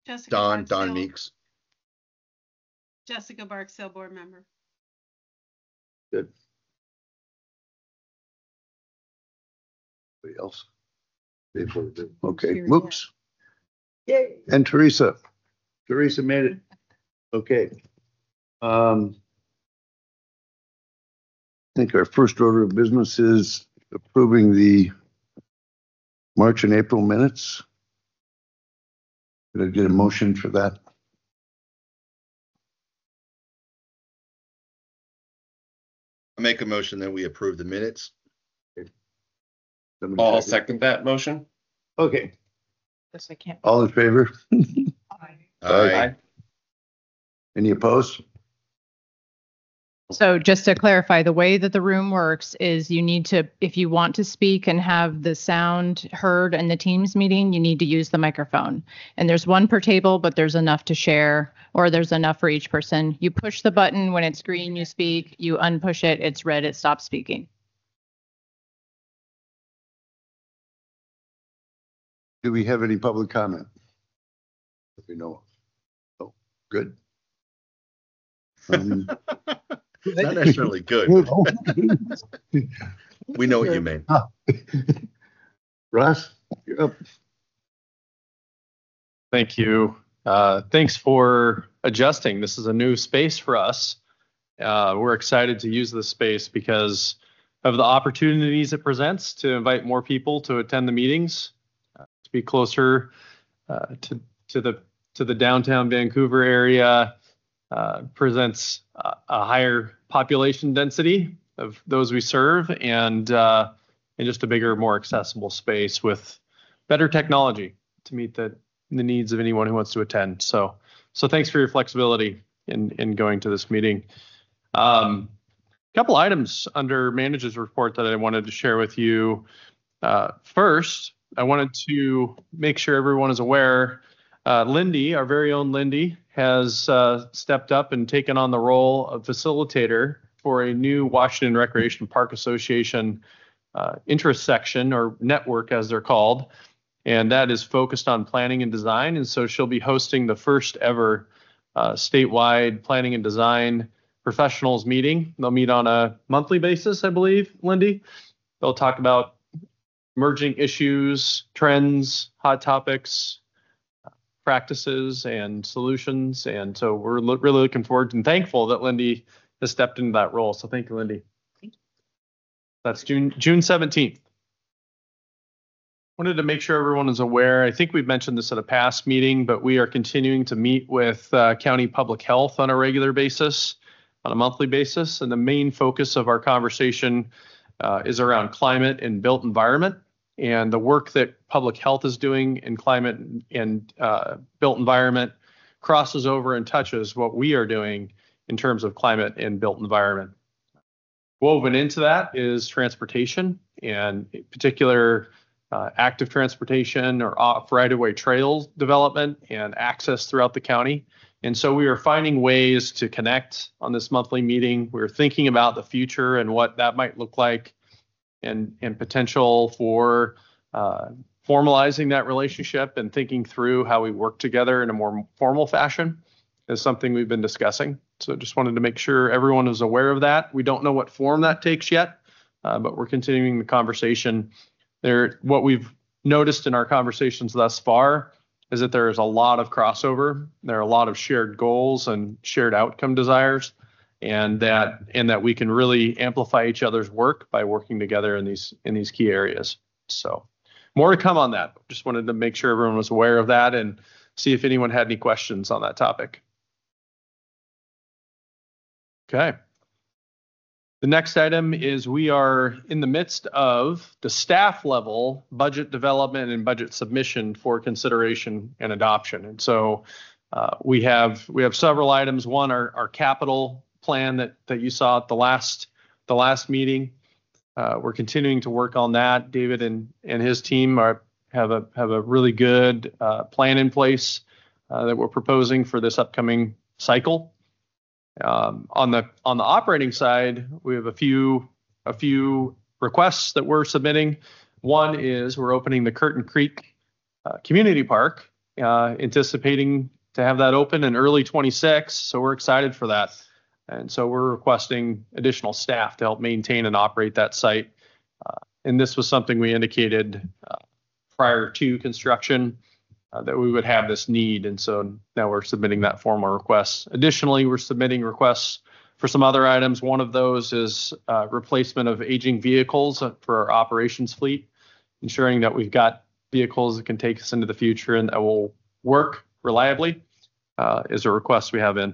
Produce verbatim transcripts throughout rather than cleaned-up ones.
Jessica Don, Don Barksdale. Meeks. Jessica Barksdale, board member. Good. Anybody else? Okay, Mooks. Yay. And Teresa. Teresa made it. Okay. Um, I think our first order of business is approving the March and April minutes. Did I get a motion for that? I make a motion that we approve the minutes. Somebody I'll second? second that motion. Okay, This I can't. all in favor? Aye. Any opposed? So just to clarify, the way that the room works is you need to, if you want to speak and have the sound heard in the Teams meeting, you need to use the microphone. And there's one per table, but there's enough to share, or there's enough for each person. You push the button when it's green, you speak. You unpush it, it's red, it stops speaking. Do we have any public comment? If we know. Oh, good. Um, Not necessarily good. We know what you mean. Russ, you're up. Thank you. Uh, thanks for adjusting. This is a new space for us. Uh, we're excited to use this space because of the opportunities it presents to invite more people to attend the meetings, uh, to be closer uh, to to the to the downtown Vancouver area. Uh, presents a, a higher population density of those we serve, and uh, and just a bigger, more accessible space with better technology to meet the the needs of anyone who wants to attend. So so thanks for your flexibility in in going to this meeting. Um, a couple items under manager's report that I wanted to share with you. Uh, first, I wanted to make sure everyone is aware. Uh, Lindy, our very own Lindy, has uh, stepped up and taken on the role of facilitator for a new Washington Recreation Park Association uh, interest section, or network as they're called. And that is focused on planning and design. And so she'll be hosting the first ever uh, statewide planning and design professionals meeting. They'll meet on a monthly basis, I believe, Lindy. They'll talk about emerging issues, trends, hot topics, practices and solutions. And so we're lo- really looking forward and thankful that Lindy has stepped into that role. So thank you, Lindy. Thank you. That's June June seventeenth. Wanted to make sure everyone is aware. I think we've mentioned this at a past meeting, but we are continuing to meet with uh, county public health on a regular basis, on a monthly basis. And the main focus of our conversation uh, is around climate and built environment. And the work that public health is doing in climate and uh, built environment crosses over and touches what we are doing in terms of climate and built environment. Woven into that is transportation, and in particular uh, active transportation or off right-of-way trail development and access throughout the county. And so we are finding ways to connect on this monthly meeting. We're thinking about the future and what that might look like, and and potential for uh, formalizing that relationship and thinking through how we work together in a more formal fashion is something we've been discussing. So just wanted to make sure everyone is aware of that. We don't know what form that takes yet, uh, but we're continuing the conversation. There, what we've noticed in our conversations thus far is that there is a lot of crossover. There are a lot of shared goals and shared outcome desires. And that and that we can really amplify each other's work by working together in these in these key areas. So more to come on that. Just wanted to make sure everyone was aware of that and see if anyone had any questions on that topic. Okay. The next item is we are in the midst of the staff level budget development and budget submission for consideration and adoption. And so uh, we have we have several items. One, our, our capital plan that that you saw at the last the last meeting. Uh, we're continuing to work on that. David and and his team are have a have a really good uh, plan in place uh, that we're proposing for this upcoming cycle. Um, on the on the operating side, we have a few a few requests that we're submitting. One is we're opening the Curtin Creek uh, Community Park uh, anticipating to have that open in early twenty-six. So we're excited for that. And so we're requesting additional staff to help maintain and operate that site. Uh, and this was something we indicated uh, prior to construction uh, that we would have this need. And so now we're submitting that formal request. Additionally, we're submitting requests for some other items. One of those is uh, replacement of aging vehicles for our operations fleet, ensuring that we've got vehicles that can take us into the future and that will work reliably uh, is a request we have in.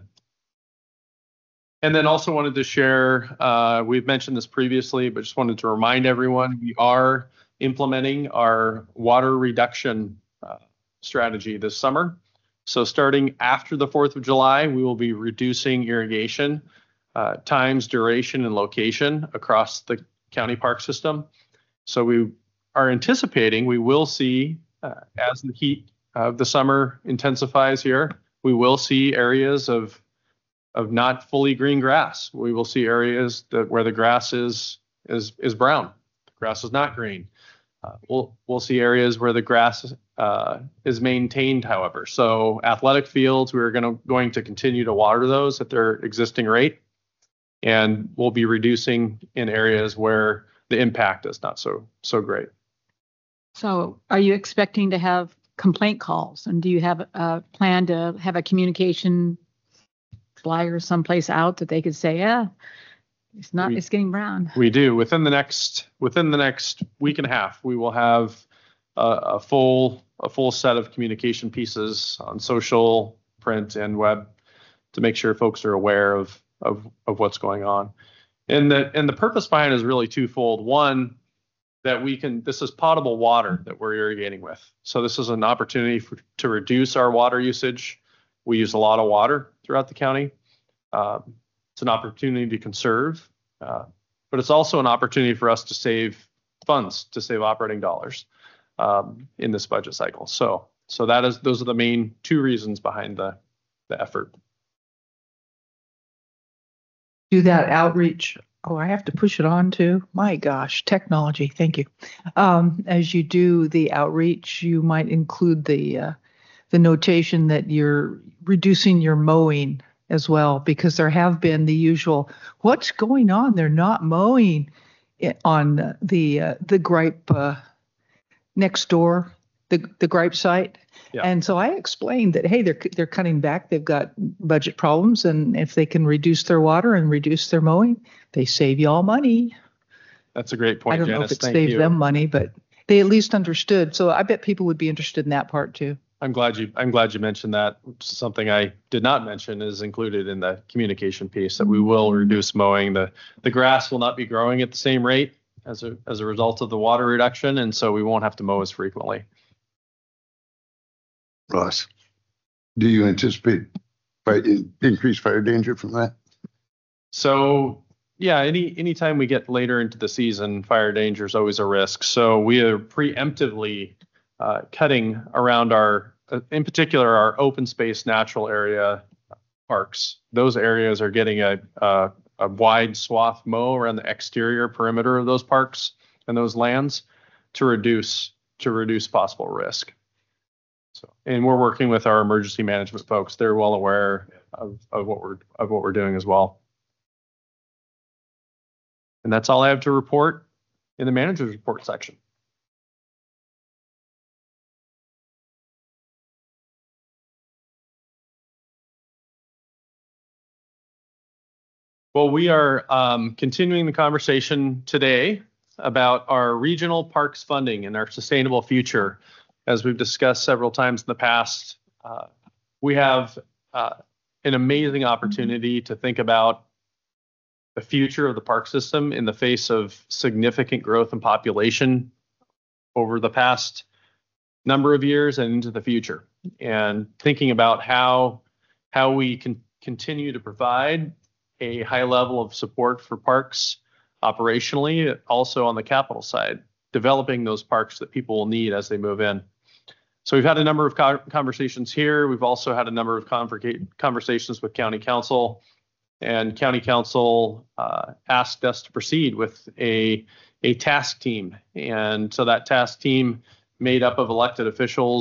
And then also wanted to share, uh, we've mentioned this previously, but just wanted to remind everyone, we are implementing our water reduction uh, strategy this summer. So starting after the fourth of July, we will be reducing irrigation uh, times, duration, and location across the county park system. So we are anticipating we will see, uh, as the heat of the summer intensifies here, we will see areas of of not fully green grass. We will see areas that where the grass is is is brown. The grass is not green. Uh, we'll we'll see areas where the grass uh, is maintained, however. So athletic fields, we're going to going to continue to water those at their existing rate, and we'll be reducing in areas where the impact is not so so great. So are you expecting to have complaint calls? And do you have a plan to have a communication flyer someplace out that they could say, yeah, it's not, We- it's getting brown? We do. Within the next within the next week and a half, we will have a, a full a full set of communication pieces on social, print, and web to make sure folks are aware of of of what's going on. And the and the purpose behind it is really twofold. One, that we can this is potable water that we're irrigating with. So this is an opportunity for, to reduce our water usage. We use a lot of water throughout the county. Um, it's an opportunity to conserve, uh, but it's also an opportunity for us to save funds, to save operating dollars um, in this budget cycle. So, so that is those are the main two reasons behind the the effort. Do that outreach. Oh, I have to push it on too. My gosh, technology. Thank you. Um, as you do the outreach, you might include the uh, the notation that you're reducing your mowing as well, because there have been the usual, what's going on? They're not mowing it on the uh, the gripe uh, next door, the the gripe site. Yeah. And so I explained that, hey, they're they're cutting back. They've got budget problems, and if they can reduce their water and reduce their mowing, they save you all money. That's a great point, I don't Janice. know if it Thank saved you. them money, but they at least understood. So I bet people would be interested in that part too. I'm glad you I'm glad you mentioned that. Something I did not mention is included in the communication piece that we will reduce mowing. The the grass will not be growing at the same rate as a as a result of the water reduction, and so we won't have to mow as frequently. Ross, do you anticipate fire, increased fire danger from that? So yeah, any anytime we get later into the season, fire danger is always a risk. So we are preemptively uh, cutting around our, uh, in particular, our open space natural area parks. Those areas are getting a, a a wide swath mow around the exterior perimeter of those parks and those lands to reduce to reduce possible risk. So, and we're working with our emergency management folks. They're well aware of, of what we're of what we're doing as well. And that's all I have to report in the manager's report section. Well, we are um, continuing the conversation today about our regional parks funding and our sustainable future. As we've discussed several times in the past, uh, we have uh, an amazing opportunity to think about the future of the park system in the face of significant growth in population over the past number of years and into the future, and thinking about how how we can continue to provide a high level of support for parks operationally, also on the capital side, developing those parks that people will need as they move in. So we've had a number of co- conversations here. We've also had a number of converca- conversations with county council, and county council uh, asked us to proceed with a, a task team. And so that task team made up of elected officials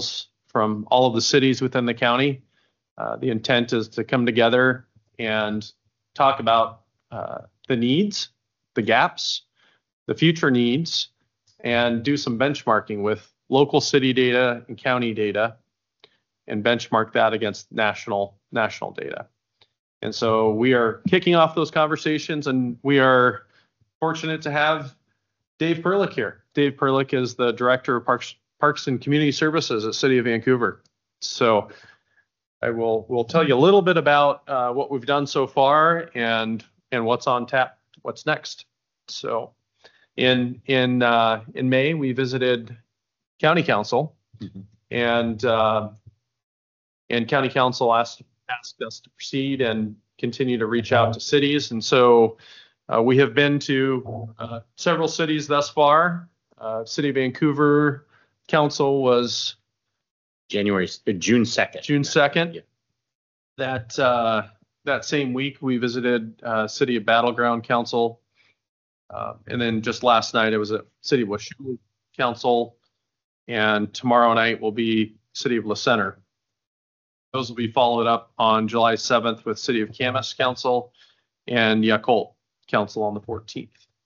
from all of the cities within the county. Uh, the intent is to come together and talk about uh, the needs, the gaps, the future needs, and do some benchmarking with local city data and county data, and benchmark that against national national data. And so we are kicking off those conversations, and we are fortunate to have Dave Perlich here. Dave Perlich is the Director of Parks, Parks and Community Services at City of Vancouver. So I will will tell you a little bit about uh, what we've done so far and and what's on tap, what's next. So in in uh, in May, we visited County Council, mm-hmm. and uh, and County Council asked asked us to proceed and continue to reach out to cities. And so uh, we have been to uh, several cities thus far. Uh, City of Vancouver Council was January, June second. June second. Yeah. That uh, that same week, we visited uh, City of Battleground Council. Uh, and then just last night, it was a City of Washougal Council. And tomorrow night will be City of La Center. Those will be followed up on July seventh with City of Camas Council and Yakult Council on the fourteenth.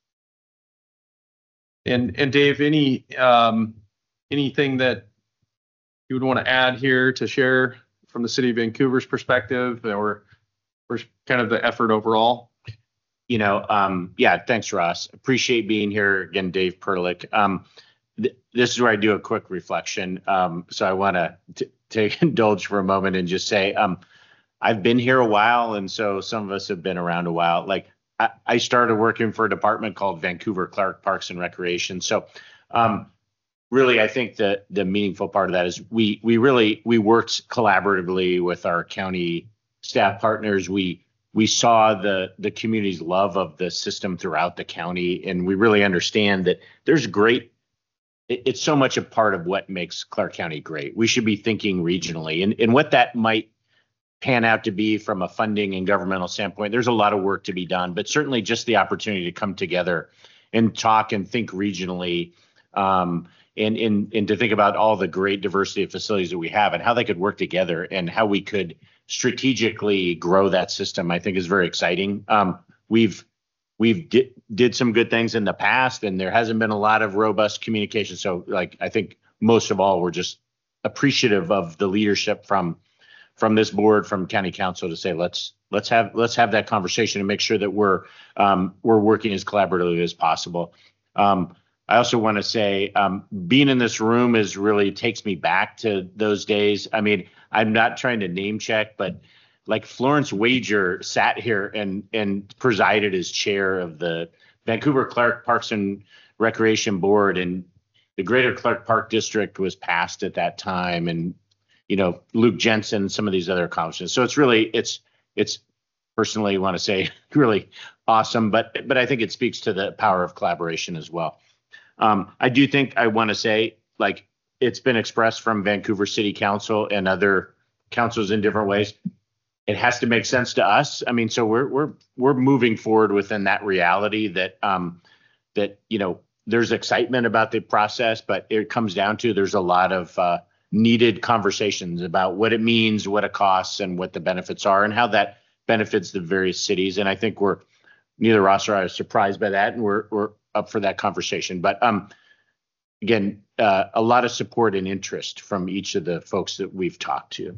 And and Dave, any um, anything that you would want to add here to share from the City of Vancouver's perspective, or, or kind of the effort overall? You know, um, yeah, thanks, Ross. Appreciate being here again, Dave Perlich. Um, th- this is where I do a quick reflection. Um, so I want to to indulge for a moment and just say, um, I've been here a while, and so some of us have been around a while. Like I, I started working for a department called Vancouver Clark Parks and Recreation. So um, really, I think that the meaningful part of that is we we really we worked collaboratively with our county staff partners. We we saw the the community's love of the system throughout the county, and we really understand that there's great. It's so much a part of what makes Clark County great. We should be thinking regionally, and, and what that might pan out to be from a funding and governmental standpoint. There's a lot of work to be done, but certainly just the opportunity to come together and talk and think regionally, um, and, and, and to think about all the great diversity of facilities that we have and how they could work together and how we could strategically grow that system, I think is very exciting. Um, we've We've did, did some good things in the past, and there hasn't been a lot of robust communication. So, like, I think most of all, we're just appreciative of the leadership from from this board, from County Council, to say let's let's have let's have that conversation and make sure that we're um, we're working as collaboratively as possible. Um, I also want to say um, being in this room is really takes me back to those days. I mean, I'm not trying to name check, but like Florence Wager sat here and and presided as chair of the Vancouver Clark Parks and Recreation Board, and the Greater Clark Park District was passed at that time, and you know Luke Jensen, some of these other accomplishments. So it's really it's it's personally want to say really awesome, but but I think it speaks to the power of collaboration as well. Um, I do think I want to say, like, it's been expressed from Vancouver City Council and other councils in different ways. It has to make sense to us. I mean, so we're we're we're moving forward within that reality that um, that you know there's excitement about the process, but it comes down to there's a lot of uh, needed conversations about what it means, what it costs, and what the benefits are, and how that benefits the various cities. And I think we're neither Ross or I are surprised by that, and we're we're up for that conversation. But um, again, uh, a lot of support and interest from each of the folks that we've talked to.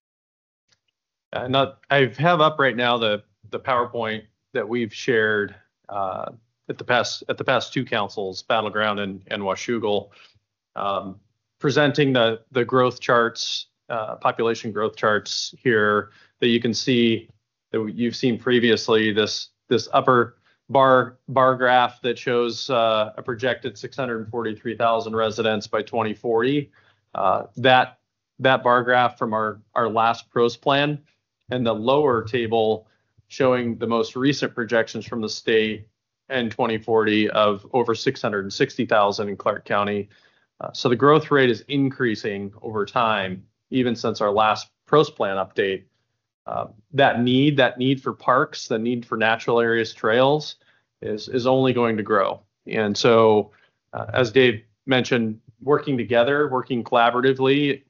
Uh, not, I have up right now the the PowerPoint that we've shared uh, at the past at the past two councils, Battleground and, and Washougal, um, presenting the the growth charts, uh, population growth charts here that you can see that you've seen previously. This this upper bar bar graph that shows uh, a projected six hundred forty-three thousand residents by twenty forty. Uh, that that bar graph from our our last PROS plan. And the lower table showing the most recent projections from the state and twenty forty of over six hundred sixty thousand in Clark County. Uh, so the growth rate is increasing over time, even since our last PROS plan update. Uh, that need, that need for parks, the need for natural areas, trails is, is only going to grow. And so, uh, as Dave mentioned, working together, working collaboratively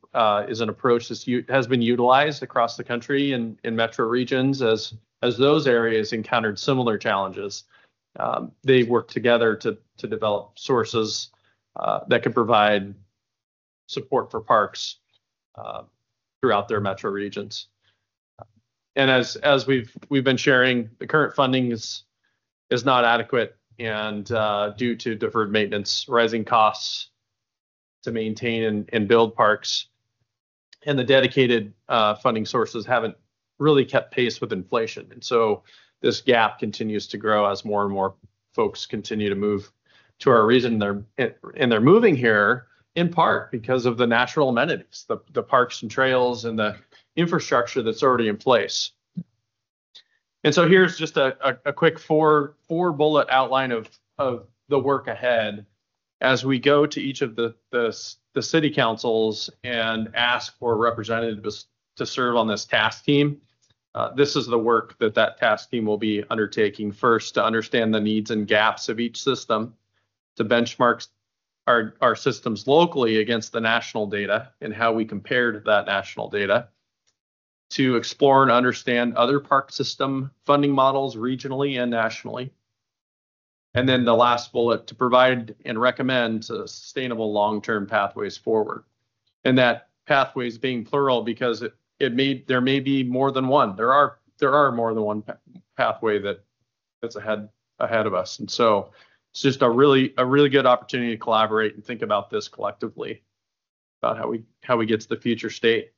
uh, is an approach that has been utilized across the country and in metro regions as as those areas encountered similar challenges. Um, they work together to to develop sources uh, that can provide support for parks uh, throughout their metro regions. And as as we've we've been sharing, the current funding is is not adequate, and uh, due to deferred maintenance, rising costs to maintain and, and build parks, and the dedicated uh, funding sources haven't really kept pace with inflation. And so this gap continues to grow as more and more folks continue to move to our region. They're and they're moving here in part because of the natural amenities, the, the parks and trails and the infrastructure that's already in place. And so here's just a, a, a quick four four bullet outline of, of the work ahead as we go to each of the, the, the city councils and ask for representatives to serve on this task team. Uh, this is the work that that task team will be undertaking. First, to understand the needs and gaps of each system, to benchmark our, our systems locally against the national data and how we compare to that national data, to explore and understand other park system funding models regionally and nationally. And then the last bullet, to provide and recommend sustainable long-term pathways forward. And that pathways being plural because it, it may, there may be more than one. There are there are more than one pathway that that's ahead ahead of us. And so it's just a really a really good opportunity to collaborate and think about this collectively, about how we how we get to the future state.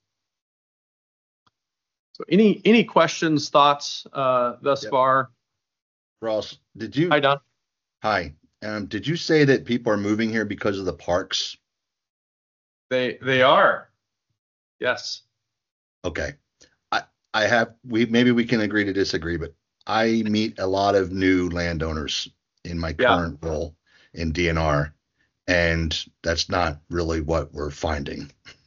So any any questions, thoughts uh, thus Yep. far? Ross, did you? Hi, Don. Hi. Um, did you say that people are moving here because of the parks? They they are. Yes. Okay. I, I have, we, maybe we can agree to disagree, but I meet a lot of new landowners in my Yeah. current role in D N R, and that's not really what we're finding.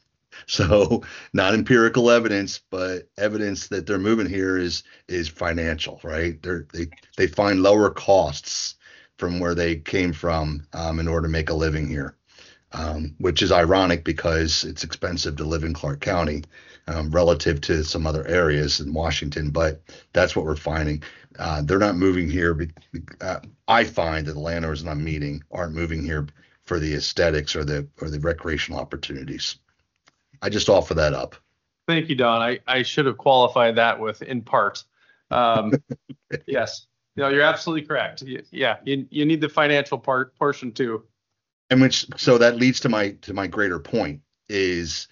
So not empirical evidence, but evidence that they're moving here is, is financial, right? They're, they, they find lower costs from where they came from um, in order to make a living here. Um, which is ironic because it's expensive to live in Clark County um, relative to some other areas in Washington, but that's what we're finding. Uh, they're not moving here. Be, uh, I find that the landowners I'm meeting aren't moving here for the aesthetics or the or the recreational opportunities. I just offer that up. Thank you, Don. I, I should have qualified that with in part. Um, yes. No, you're absolutely correct. Y- Yeah, you, you need the financial part portion too. And which, so that leads to my to my greater point is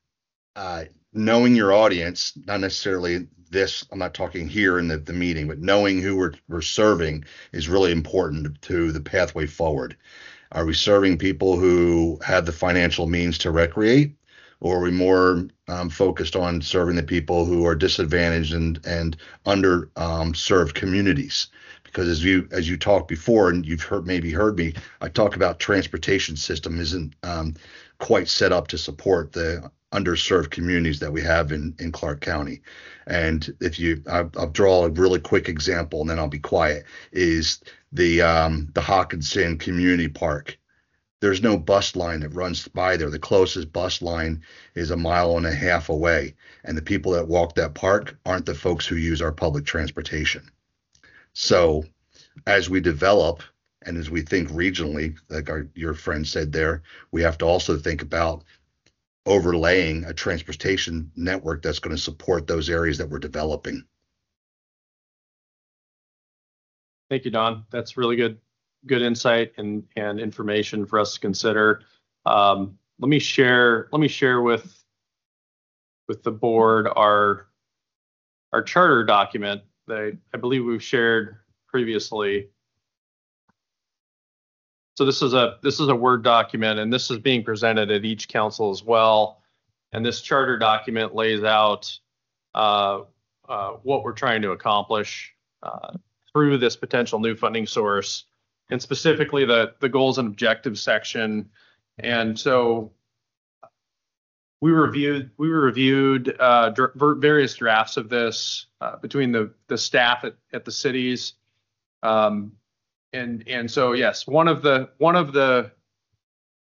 uh, knowing your audience, not necessarily this, I'm not talking here in the, the meeting, but knowing who we're, we're serving is really important to the pathway forward. Are we serving people who have the financial means to recreate, or are we more um, focused on serving the people who are disadvantaged and, and under um, served communities? Because as you as you talked before, and you've heard maybe heard me, I talk about transportation system isn't um, quite set up to support the underserved communities that we have in, in Clark County. And if you, I'll, I'll draw a really quick example, and then I'll be quiet. Is the um, the Hawkinson Community Park? There's no bus line that runs by there. The closest bus line is a mile and a half away, and the people that walk that park aren't the folks who use our public transportation. So as we develop and as we think regionally, like our, your friend said there, we have to also think about overlaying a transportation network that's going to support those areas that we're developing. Thank you, Don. That's really good, good insight and, and information for us to consider. Um, let me share, let me share with, with the board our, our charter document that I believe we've shared previously. So this is a this is a Word document, and this is being presented at each council as well. And this charter document lays out uh, uh, what we're trying to accomplish uh, through this potential new funding source, and specifically the the goals and objectives section. And so we reviewed we reviewed uh, dr- various drafts of this uh, between the the staff at, at the cities, um, and and so yes, one of the one of the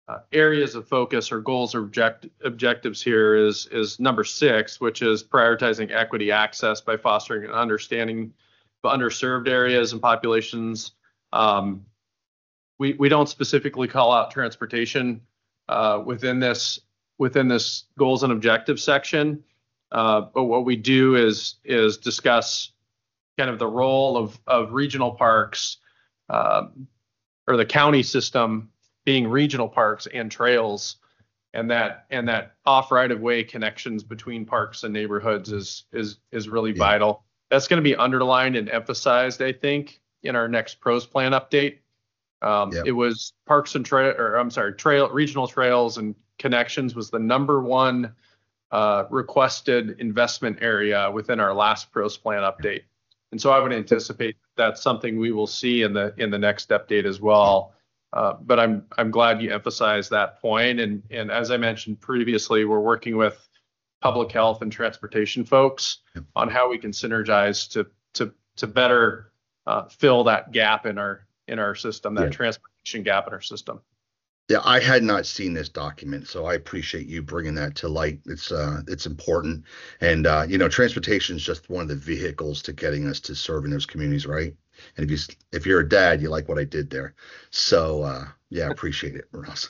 uh, areas of focus or goals or object, objectives here is is number six, which is prioritizing equity access by fostering an understanding of underserved areas and populations. Um, we we don't specifically call out transportation uh, within this within this goals and objectives section, uh, but what we do is is discuss kind of the role of of regional parks um, or the county system being regional parks and trails, and that and that off right of way connections between parks and neighborhoods is is is really Yeah. vital. That's going to be underlined and emphasized, I think, in our next pros plan update. Um, Yep. It was parks and trail, or I'm sorry, trail regional trails and connections was the number one uh, requested investment area within our last pros plan update. And so I would anticipate that's something we will see in the in the next update as well. Uh, but I'm I'm glad you emphasized that point. And and as I mentioned previously, we're working with public health and transportation folks on how we can synergize to to to better uh, fill that gap in our in our system, that Yeah. transportation gap in our system. Yeah, I had not seen this document, so I appreciate you bringing that to light. It's uh, it's important, and uh, you know, transportation is just one of the vehicles to getting us to serving those communities, right? And if you s- if you're a dad, you like what I did there. So uh, yeah, I appreciate it, Ross.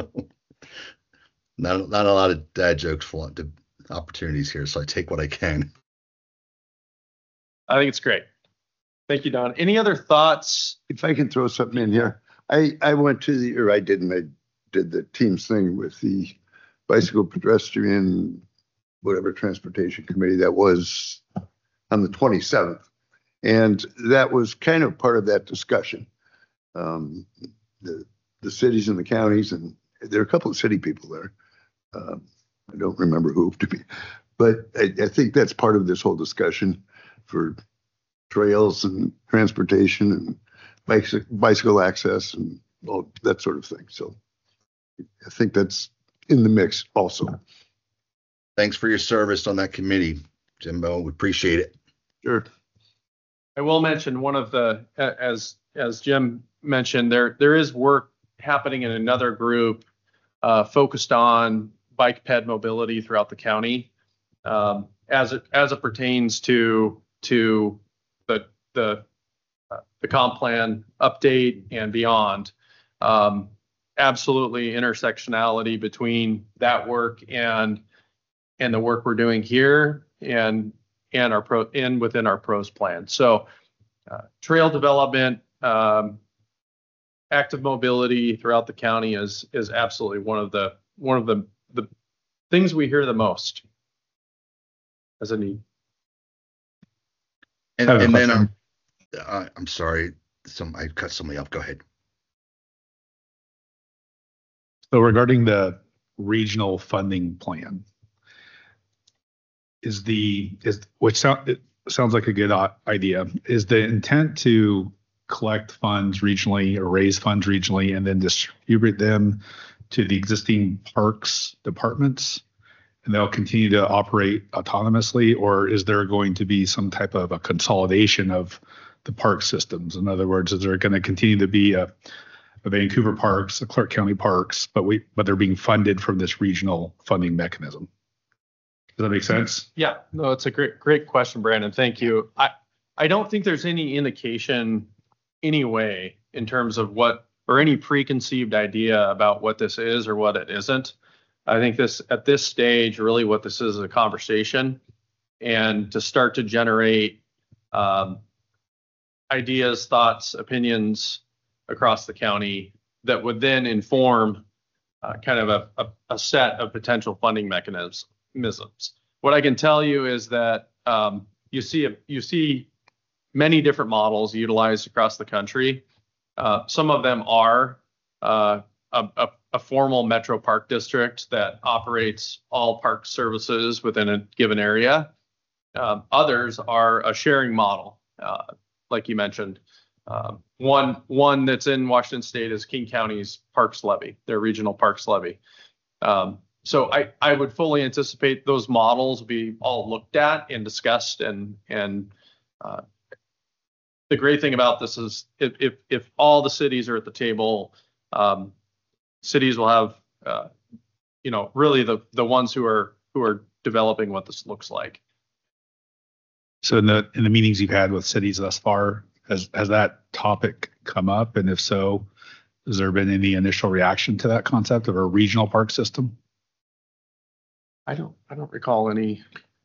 not not a lot of dad jokes for the opportunities here, so I take what I can. I think it's great. Thank you, Don. Any other thoughts? If I can throw something in here, I, I went to the, or I didn't, I did the team's thing with the bicycle pedestrian, whatever transportation committee that was on the twenty-seventh. And that was kind of part of that discussion. Um, the, the cities and the counties, and there are a couple of city people there. Um, I don't remember who to be, but I, I think that's part of this whole discussion for trails and transportation and bicycle, bicycle access and all that sort of thing. So I think that's in the mix also. Thanks for your service on that committee, Jimbo. We appreciate it. Sure. I will mention one of the, a- as as Jim mentioned, there there is work happening in another group uh, focused on bike ped mobility throughout the county, um, as it as it pertains to to the the uh, the comp plan update and beyond. Um, absolutely intersectionality between that work and and the work we're doing here and and our pro and within our pros plan. So uh, trail development, um, active mobility throughout the county is is absolutely one of the one of the the things we hear the most as a need. And, I have a and then question. um, uh, I'm sorry, some I cut somebody off. Go ahead. So regarding the regional funding plan, is the, is, which sound, it sounds like a good i- idea, is the intent to collect funds regionally or raise funds regionally and then distribute them to the existing parks departments and they'll continue to operate autonomously, or is there going to be some type of a consolidation of the park systems? In other words, is there going to continue to be a, a Vancouver Parks, a Clark County Parks, but we but they're being funded from this regional funding mechanism? Does that make sense? Yeah, no, it's a great great question, Brandon. Thank you. I I don't think there's any indication anyway in terms of what or any preconceived idea about what this is or what it isn't. I think this at this stage, really what this is, is a conversation and to start to generate um, ideas, thoughts, opinions across the county that would then inform uh, kind of a, a, a set of potential funding mechanisms. What I can tell you is that um, you see a, you see many different models utilized across the country. Uh, some of them are uh, a, a, a formal metro park district that operates all park services within a given area. Um, others are a sharing model, uh, like you mentioned. Um, one one that's in Washington State is King County's Parks Levy, their regional Parks Levy. Um, so I, I would fully anticipate those models be all looked at and discussed. And and uh, the great thing about this is if if, if all the cities are at the table, um, cities will have, uh, you know, really the the ones who are who are developing what this looks like. So in the in the meetings you've had with cities thus far, has has that topic come up? And if so, has there been any initial reaction to that concept of a regional park system? I don't I don't recall any.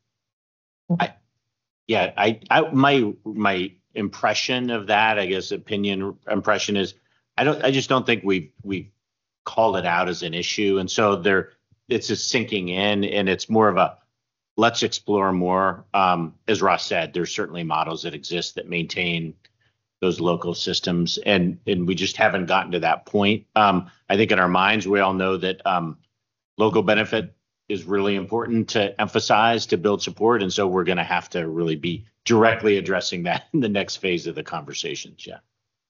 Yeah, I, I, my, my impression of that, I guess, opinion impression is, I don't, I just don't think we've, we've called it out as an issue. And so there, it's just sinking in, and it's more of a, let's explore more. Um, as Ross said, there's certainly models that exist that maintain those local systems, and, and we just haven't gotten to that point. Um, I think in our minds, we all know that, um, local benefit is really important to emphasize, to build support. And so we're going to have to really be directly addressing that in the next phase of the conversations. Yeah.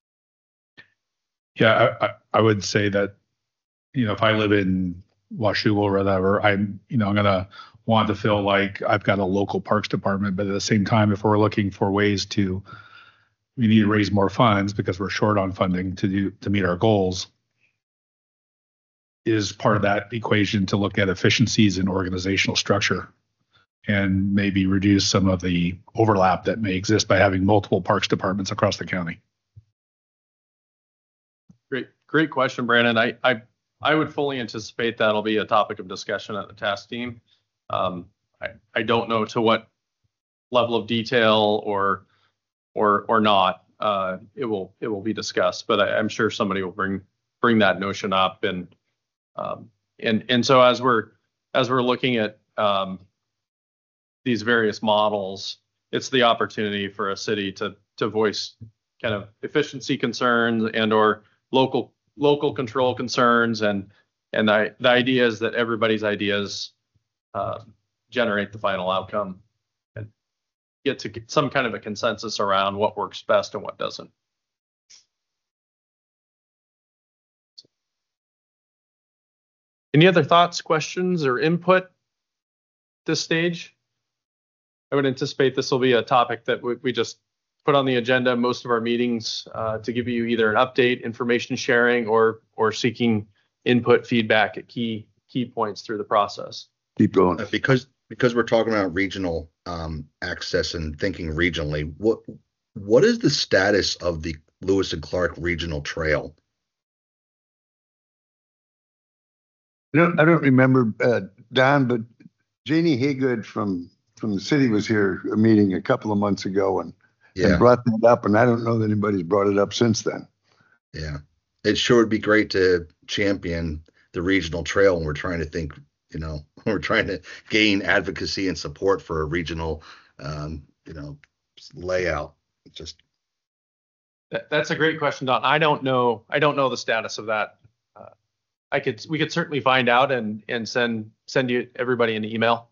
Yeah, I, I, I would say that, you know, if I live in Washougal or whatever, I'm, you know, I'm going to want to feel like I've got a local parks department. But at the same time, if we're looking for ways to, we need to raise more funds because we're short on funding to do, to meet our goals, is part of that equation to look at efficiencies in organizational structure and maybe reduce some of the overlap that may exist by having multiple parks departments across the county. Great, great question, Brandon. I, I, I would fully anticipate that'll be a topic of discussion at the task team. Um, I, I don't know to what level of detail or, or, or not. Uh, it will, it will be discussed, but I, I'm sure somebody will bring, bring that notion up. And, um, and, and so as we're, as we're looking at, um, these various models, it's the opportunity for a city to, to voice kind of efficiency concerns and or local local control concerns, and and the, the idea is that everybody's ideas uh, generate the final outcome and get to get some kind of a consensus around what works best and what doesn't. Any other thoughts, questions, or input at this stage? I would anticipate this will be a topic that we, we just put on the agenda most of our meetings uh, to give you either an update, information sharing, or or seeking input, feedback at key key points through the process. Keep going. Uh, because because we're talking about regional um, access and thinking regionally, what what is the status of the Lewis and Clark Regional Trail? I don't, I don't remember, uh, Don, but Janie Haygood from, from the city was here a meeting a couple of months ago and, Yeah, and brought that up, and I don't know that anybody's brought it up since then. yeah. It sure would be great to champion the regional trail, and we're trying to think, you know, we're trying to gain advocacy and support for a regional, um, you know, layout. It's just That, that's a great question, Don. I don't know. I don't know the status of that. Uh, I could. We could certainly find out and and send send you everybody an email.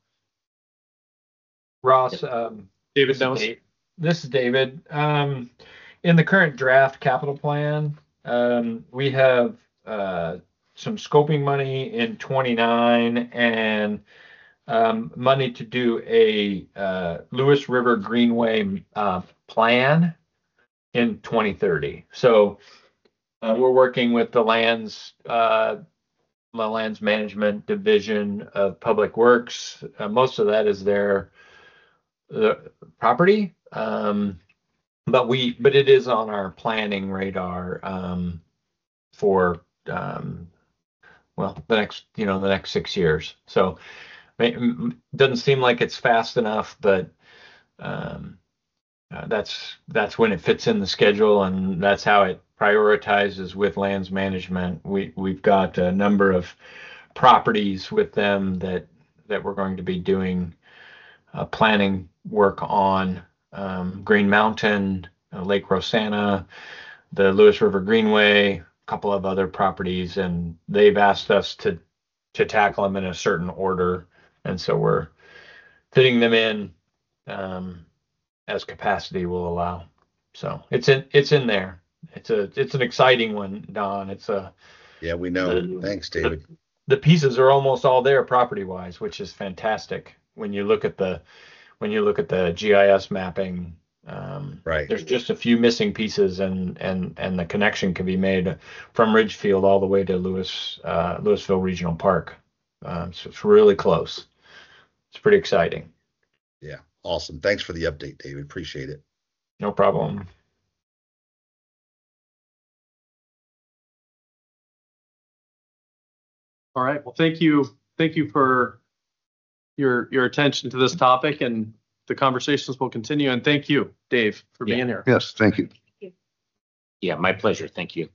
Ross, um, David this is knows. Dave- This is David. Um, in the current draft capital plan, um, we have uh, some scoping money in twenty-nine and um, money to do a uh, Lewis River Greenway uh, plan in twenty thirty. So uh, we're working with the lands, uh, the lands management division of Public Works. Uh, most of that is their the property. Um, but we, but it is on our planning radar, um, for, um, well, the next, you know, the next six years. So it doesn't seem like it's fast enough, but, um, uh, that's, that's when it fits in the schedule, and that's how it prioritizes with lands management. We, we've got a number of properties with them that, that we're going to be doing, uh, planning work on. Um, Green Mountain, uh, Lake Rosanna, the Lewis River Greenway, a couple of other properties, and they've asked us to to tackle them in a certain order, and so we're fitting them in um, as capacity will allow. So it's in it's in there. It's a it's an exciting one, Don. It's a yeah, we know. The- Thanks, David. the pieces are almost all there property wise, which is fantastic when you look at the when you look at the G I S mapping. Um, Right. There's just a few missing pieces, and and and the connection can be made from Ridgefield all the way to Lewis uh, Louisville Regional Park. Um, so it's really close. It's pretty exciting. Yeah. Awesome. Thanks for the update, David. Appreciate it. No problem. All right. Well, thank you. Thank you for your your attention to this topic, and the conversations will continue. And thank you, Dave, for Yeah. being here. Yes, thank you. Yeah, my pleasure. Thank you.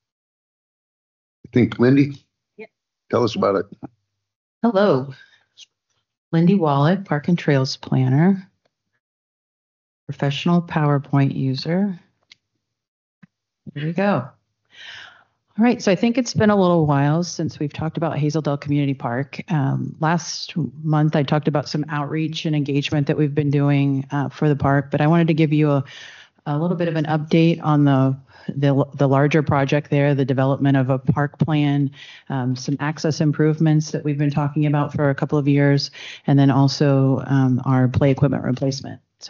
I think Lindy? Yeah. Tell us about it. Hello, Lindy Wallet, Park and Trails Planner, professional PowerPoint user. Here we go. All right, so I think it's been a little while since we've talked about Hazeldale Community Park. Um, last month, I talked about some outreach and engagement that we've been doing uh, for the park, but I wanted to give you a, a little bit of an update on the, the the larger project there, the development of a park plan, um, some access improvements that we've been talking about for a couple of years, and then also um, our play equipment replacement. So.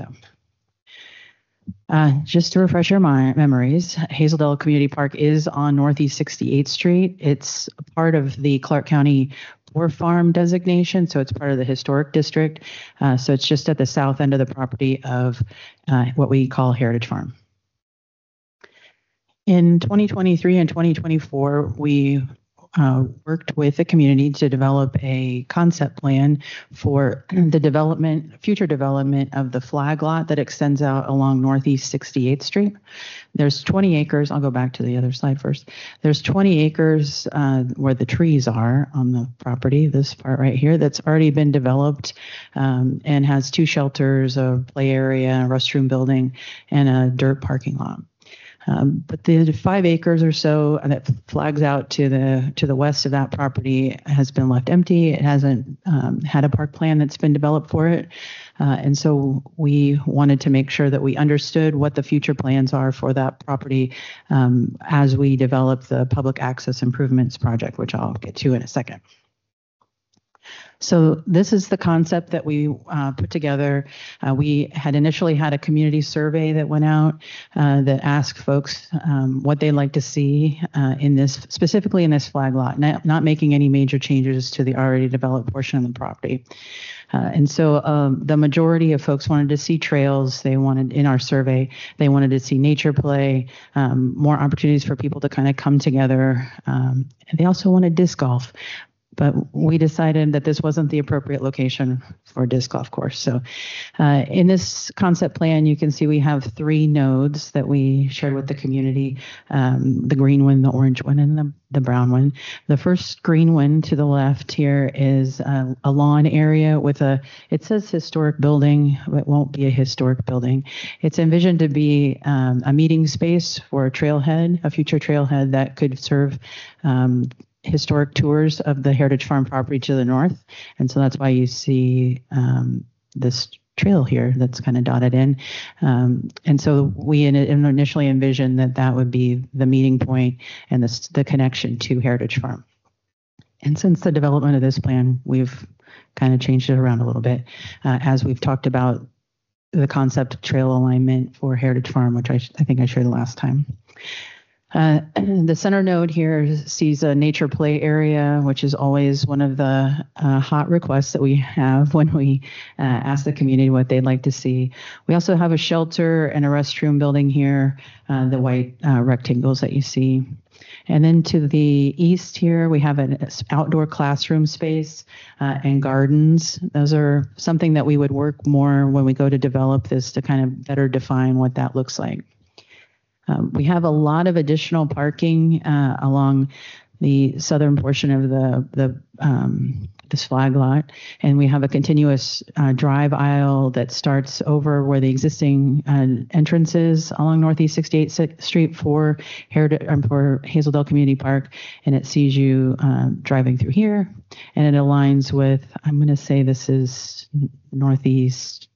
Uh, just to refresh your my memories, Hazeldale Community Park is on Northeast sixty-eighth Street. It's part of the Clark County Poor Farm designation, so it's part of the historic district. Uh, so it's just at the south end of the property of uh, what we call Heritage Farm. In twenty twenty-three and twenty twenty-four, we uh, worked with the community to develop a concept plan for the development, future development of the flag lot that extends out along Northeast sixty-eighth Street. There's twenty acres. I'll go back to the other slide first. There's twenty acres uh, where the trees are on the property, this part right here, that's already been developed um, and has two shelters, a play area, a restroom building, and a dirt parking lot. Um, but the five acres or so that flags out to the to the west of that property has been left empty. It hasn't um, had a park plan that's been developed for it. Uh, and so we wanted to make sure that we understood what the future plans are for that property um, as we develop the public access improvements project, which I'll get to in a second. So this is the concept that we uh, put together. Uh, we had initially had a community survey that went out uh, that asked folks um, what they'd like to see uh, in this, specifically in this flag lot, not, not making any major changes to the already developed portion of the property. Uh, and so um, the majority of folks wanted to see trails. They wanted, in our survey, they wanted to see nature play, um, more opportunities for people to kind of come together. Um, and they also wanted disc golf. But we decided that this wasn't the appropriate location for a disc golf course. So uh, in this concept plan, you can see we have three nodes that we shared with the community, um, the green one, the orange one, and the, the brown one. The first green one to the left here is a, a lawn area with a, it says historic building, but it won't be a historic building. It's envisioned to be um, a meeting space for a trailhead, a future trailhead that could serve um, historic tours of the Heritage Farm property to the north. And so that's why you see um, this trail here that's kind of dotted in. Um, and so we in, in initially envisioned that that would be the meeting point and the, the connection to Heritage Farm. And since the development of this plan, we've kind of changed it around a little bit uh, as we've talked about the concept of trail alignment for Heritage Farm, which I, I think I shared the last time. Uh, the center node here sees a nature play area, which is always one of the uh, hot requests that we have when we uh, ask the community what they'd like to see. We also have a shelter and a restroom building here, uh, the white uh, rectangles that you see. And then to the east here, we have an outdoor classroom space uh, and gardens. Those are something that we would work more when we go to develop this to kind of better define what that looks like. Um, we have a lot of additional parking uh, along the southern portion of the the um, this flag lot, and we have a continuous uh, drive aisle that starts over where the existing uh, entrance is along Northeast sixty-eighth Street for Heritage um, for Hazeldale Community Park, and it sees you um, driving through here, and it aligns with, I'm going to say this is Northeast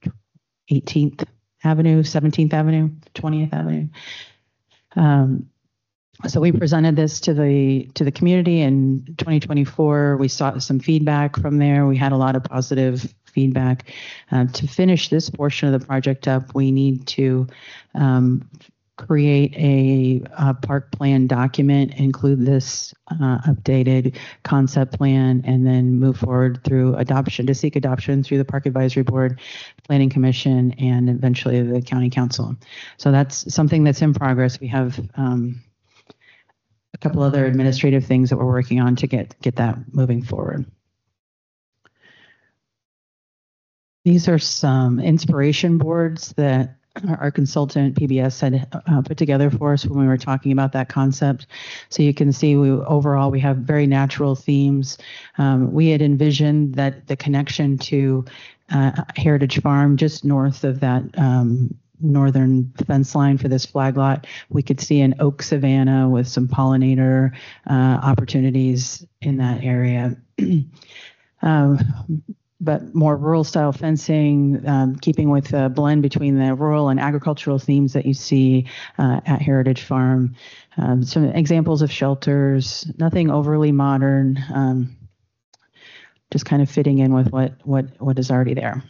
eighteenth Avenue, seventeenth Avenue, twentieth Avenue. Um, So we presented this to the to the community in twenty twenty-four. We sought some feedback from there. We had a lot of positive feedback. Uh, to finish this portion of the project up, we need to um, create a, a park plan document, include this uh, updated concept plan, and then move forward through adoption to seek adoption through the Park Advisory Board, Planning Commission, and eventually the County Council. So that's something that's in progress. We have um, a couple other administrative things that we're working on to get get that moving forward. These are some inspiration boards that our consultant P B S had uh, put together for us when we were talking about that concept. So you can see we overall we have very natural themes. Um, we had envisioned that the connection to uh, Heritage Farm just north of that um, northern fence line for this flag lot, we could see an oak savanna with some pollinator uh, opportunities in that area. um, but more rural style fencing, um, keeping with the blend between the rural and agricultural themes that you see uh, at Heritage Farm. Um, some examples of shelters, nothing overly modern, um, just kind of fitting in with what, what, what is already there.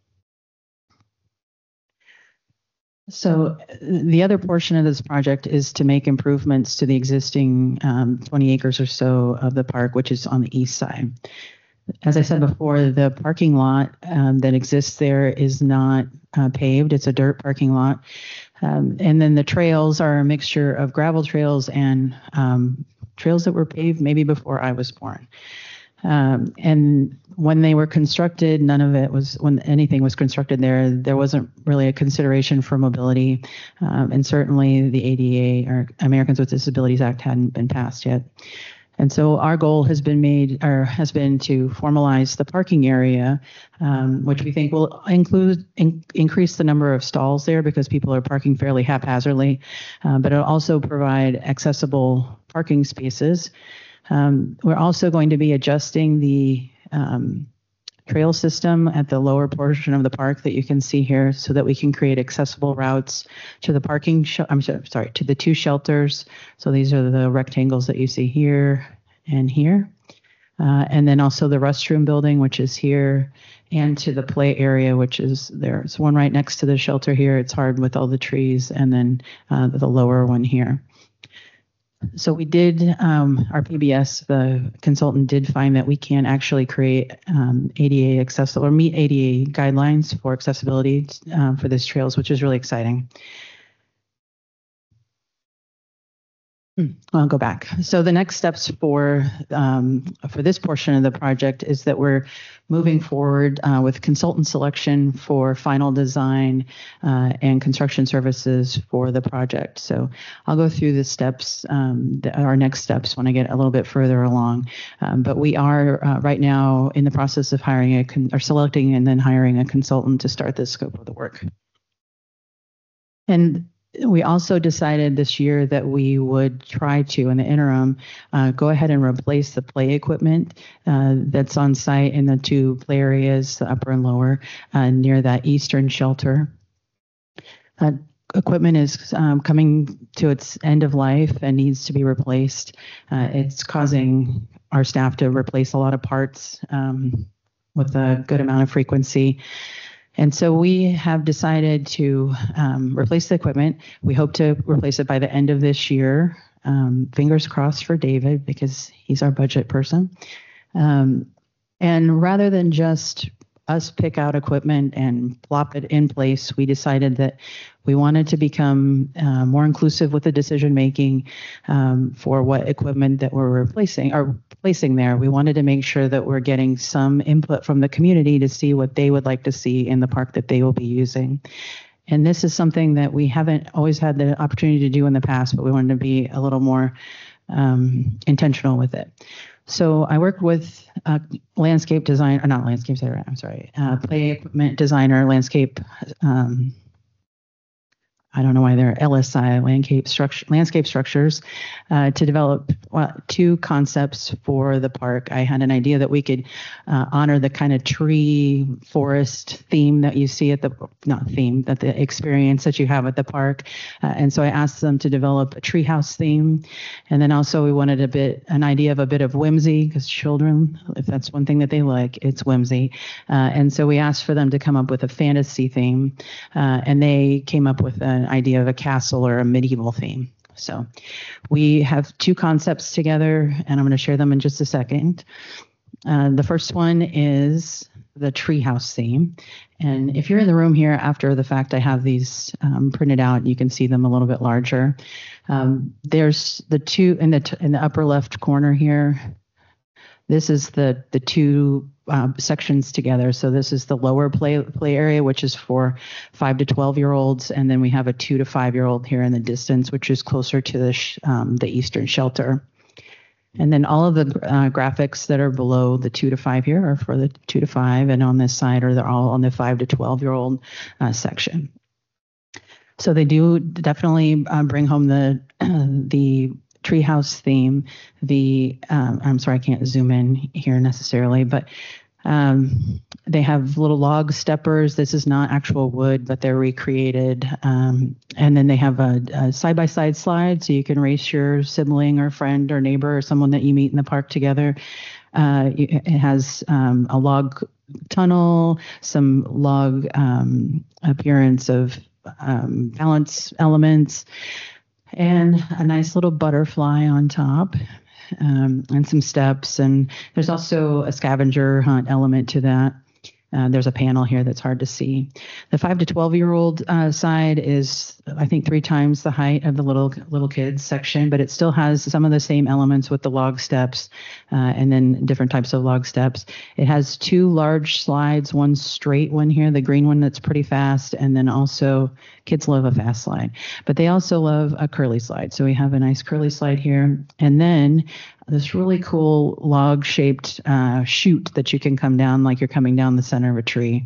So the other portion of this project is to make improvements to the existing um, twenty acres or so of the park, which is on the east side. As I said before, the parking lot um, that exists there is not uh, paved. It's a dirt parking lot. Um, and then the trails are a mixture of gravel trails and um, trails that were paved maybe before I was born. Um, and when they were constructed, none of it was, when anything was constructed there, there wasn't really a consideration for mobility. Um, and certainly the A D A, or Americans with Disabilities Act, hadn't been passed yet. And so our goal has been made, or has been to formalize the parking area, um, which we think will include in, increase the number of stalls there because people are parking fairly haphazardly, uh, but it'll also provide accessible parking spaces. Um, we're also going to be adjusting the um, trail system at the lower portion of the park that you can see here so that we can create accessible routes to the parking, sh- I'm sorry, to the two shelters. So these are the rectangles that you see here and here. Uh, and then also the restroom building, which is here, and to the play area, which is there. It's one right next to the shelter here. It's hard with all the trees, and then uh, the lower one here. So we did, um, our P B S, the consultant did find that we can actually create um, A D A accessible or meet A D A guidelines for accessibility um, for this trails, which is really exciting. I'll go back. So the next steps for um, for this portion of the project is that we're moving forward uh, with consultant selection for final design uh, and construction services for the project. So I'll go through the steps, um, the, our next steps when I get a little bit further along. Um, but we are uh, right now in the process of hiring a con- or selecting and then hiring a consultant to start the scope of the work. And we also decided this year that we would try to, in the interim, uh, go ahead and replace the play equipment uh, that's on site in the two play areas, the upper and lower, uh, near that eastern shelter. Uh, equipment is um, coming to its end of life and needs to be replaced. Uh, it's causing our staff to replace a lot of parts um, with a good amount of frequency. And so we have decided to um, replace the equipment. We hope to replace it by the end of this year. Um, fingers crossed for David because he's our budget person. Um, and rather than just us pick out equipment and plop it in place, we decided that we wanted to become uh, more inclusive with the decision making um, for what equipment that we're replacing or placing there. We wanted to make sure that we're getting some input from the community to see what they would like to see in the park that they will be using. And this is something that we haven't always had the opportunity to do in the past, but we wanted to be a little more um, intentional with it. So I worked with a landscape design, or not landscape designer, I'm sorry, uh, play equipment designer, landscape um, I don't know why they're L S I, landscape structure, landscape structures, uh, to develop well, two concepts for the park. I had an idea that we could uh, honor the kind of tree forest theme that you see at the, not theme, that the experience that you have at the park. Uh, and so I asked them to develop a treehouse theme. And then also we wanted a bit, an idea of a bit of whimsy, because children, if that's one thing that they like, it's whimsy. Uh, and so we asked for them to come up with a fantasy theme. Uh, and they came up with an idea of a castle or a medieval theme. So we have two concepts together, and I'm going to share them in just a second. Uh, the first one is the treehouse theme. And if you're in the room here after the fact, I have these um, printed out. You can see them a little bit larger. Um, there's the two in the t- in the upper left corner here. This is the the two uh, sections together. So this is the lower play play area, which is for five to twelve year olds, and then we have a two to five year old here in the distance, which is closer to the sh- um, the eastern shelter. And then all of the uh, graphics that are below the two to five here are for the two to five, and on this side are they're all on the five to twelve year old uh, section. So they do definitely uh, bring home the uh, the treehouse theme. The um, I'm sorry, I can't zoom in here necessarily, but um, they have little log steppers. This is not actual wood, but they're recreated. Um, and then they have a, a side-by-side slide, so you can race your sibling or friend or neighbor or someone that you meet in the park together. Uh, it has um, a log tunnel, some log um, appearance of um, balance elements, and a nice little butterfly on top, um, and some steps. And there's also a scavenger hunt element to that. Uh, there's a panel here that's hard to see. The five to twelve year old uh, side is, I think, three times the height of the little little kids section, but it still has some of the same elements with the log steps uh, and then different types of log steps. It has two large slides, one straight one here, the green one that's pretty fast, and then also kids love a fast slide, but they also love a curly slide. So we have a nice curly slide here, and then this really cool log-shaped uh, chute that you can come down like you're coming down the center of a tree.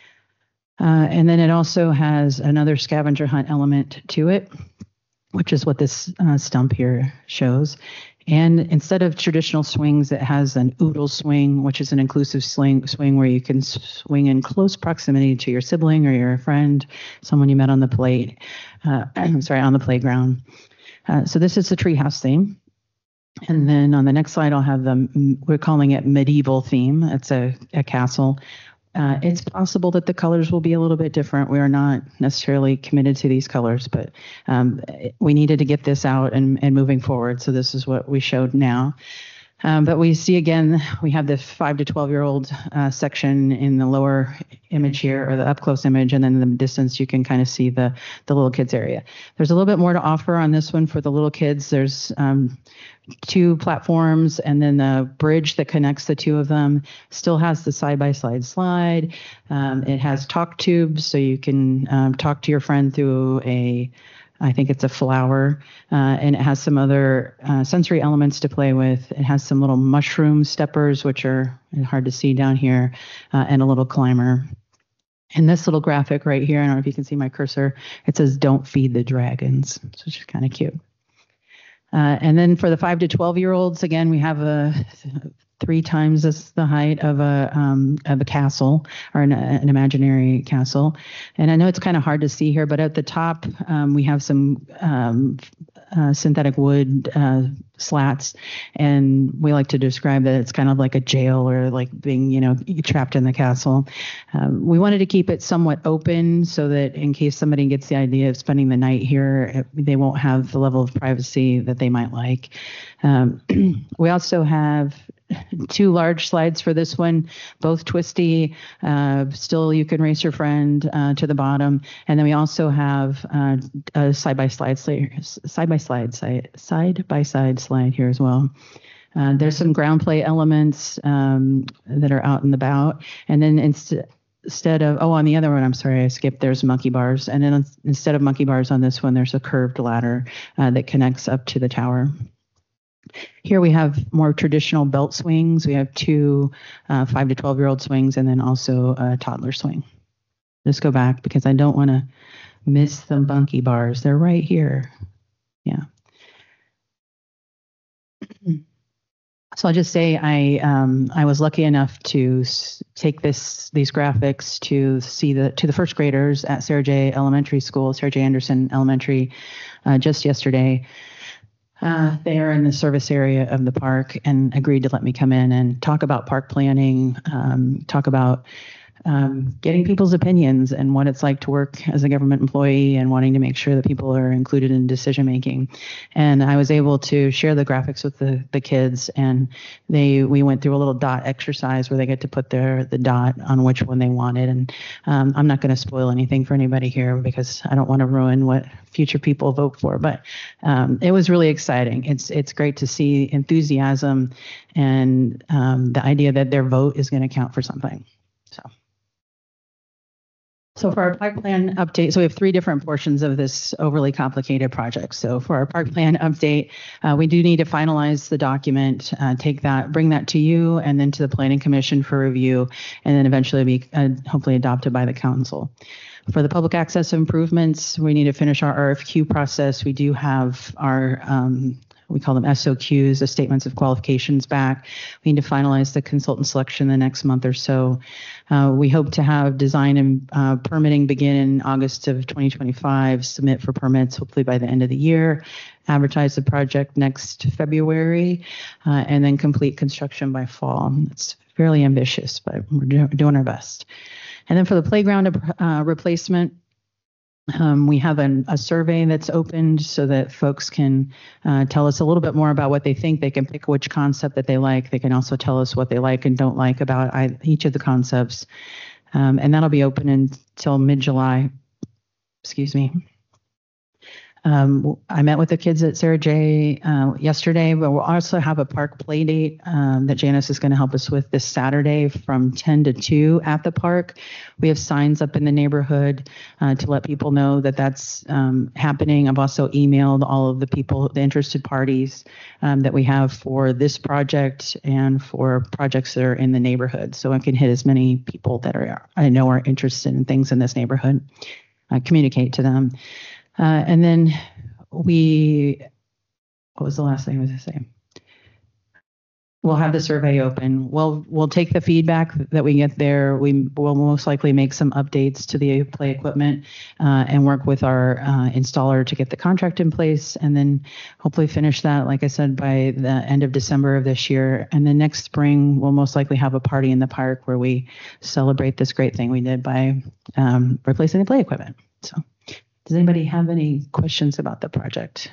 Uh, and then it also has another scavenger hunt element to it, which is what this uh, stump here shows. And instead of traditional swings, it has an oodle swing, which is an inclusive swing, swing where you can swing in close proximity to your sibling or your friend, someone you met on the plate. Uh, I'm sorry, on the playground. Uh, so this is the treehouse theme. And then on the next slide, I'll have the, we're calling it medieval theme. It's a, a castle. Uh, it's possible that the colors will be a little bit different. We are not necessarily committed to these colors, but um, we needed to get this out and, and moving forward. So this is what we showed now. Um, but we see again, we have the five to twelve year old uh, section in the lower image here, or the up close image, and then in the distance you can kind of see the the little kids area. There's a little bit more to offer on this one for the little kids. There's um, two platforms, and then the bridge that connects the two of them still has the side by side slide. Um, it has talk tubes, so you can um, talk to your friend through a I think it's a flower, uh, and it has some other uh, sensory elements to play with. It has some little mushroom steppers, which are hard to see down here, uh, and a little climber. And this little graphic right here, I don't know if you can see my cursor, it says, "Don't feed the dragons," which is kind of cute. Uh, and then for the five to twelve year olds, again, we have a three times as the height of a um, of a castle, or an, an imaginary castle. And I know it's kind of hard to see here, but at the top um, we have some um, uh, synthetic wood uh, slats, and we like to describe that it's kind of like a jail, or like being, you know, trapped in the castle. Um, we wanted to keep it somewhat open so that in case somebody gets the idea of spending the night here, they won't have the level of privacy that they might like. Um, we also have two large slides for this one, both twisty. Uh, still, you can race your friend uh, to the bottom, and then we also have uh, a side-by-slide, side-by-slide, side, side-by-side slide here as well. Uh, there's some ground play elements um, that are out and about, and then instead. Instead of, oh, on the other one, I'm sorry, I skipped, there's monkey bars. And then instead of monkey bars on this one, there's a curved ladder uh, that connects up to the tower. Here we have more traditional belt swings. We have two uh, five to twelve year old swings, and then also a toddler swing. Just go back because I don't want to Miss the monkey bars. They're right here. Yeah. So I'll just say I um, I was lucky enough to s- take this these graphics to see the to the first graders at Sarah J. Elementary School, Sarah J. Anderson Elementary, uh, just yesterday. Uh, they are in the service area of the park and agreed to let me come in and talk about park planning, um, talk about um, getting people's opinions and what it's like to work as a government employee and wanting to make sure that people are included in decision making. And I was able to share the graphics with the, the kids, and they we went through a little dot exercise where they get to put their the dot on which one they wanted. And um, I'm not going to spoil anything for anybody here because I don't want to ruin what future people vote for. But um, it was really exciting. It's it's great to see enthusiasm and um, the idea that their vote is going to count for something. So. So for our park plan update, so we have three different portions of this overly complicated project. So for our park plan update, uh, we do need to finalize the document, uh, take that, bring that to you, and then to the Planning Commission for review, and then eventually be uh, hopefully adopted by the council. For the public access improvements, we need to finish our R F Q process. We do have our um, we call them S O Qs, the statements of qualifications back. We need to finalize the consultant selection the next month or so. Uh, we hope to have design and uh, permitting begin in August of twenty twenty-five, submit for permits hopefully by the end of the year, advertise the project next February, uh, and then complete construction by fall. It's fairly ambitious, but we're do- doing our best. And then for the playground uh, replacement, Um, we have an, a survey that's opened so that folks can uh, tell us a little bit more about what they think. They can pick which concept that they like. They can also tell us what they like and don't like about I, each of the concepts. Um, and that'll be open until mid-July. Excuse me. Um, I met with the kids at Sarah J uh, yesterday, but we'll also have a park play date um, that Janice is going to help us with this Saturday from ten to two at the park. We have signs up in the neighborhood uh, to let people know that that's um, happening. I've also emailed all of the people, the interested parties um, that we have for this project and for projects that are in the neighborhood. So I can hit as many people that are I know are interested in things in this neighborhood, uh, communicate to them. Uh, and then we, what was the last thing I was going to say? We'll have the survey open. We'll we'll take the feedback that we get there. We will most likely make some updates to the play equipment uh, and work with our uh, installer to get the contract in place, and then hopefully finish that, like I said, by the end of December of this year. And then next spring, we'll most likely have a party in the park where we celebrate this great thing we did by um, replacing the play equipment. So. Does anybody have any questions about the project?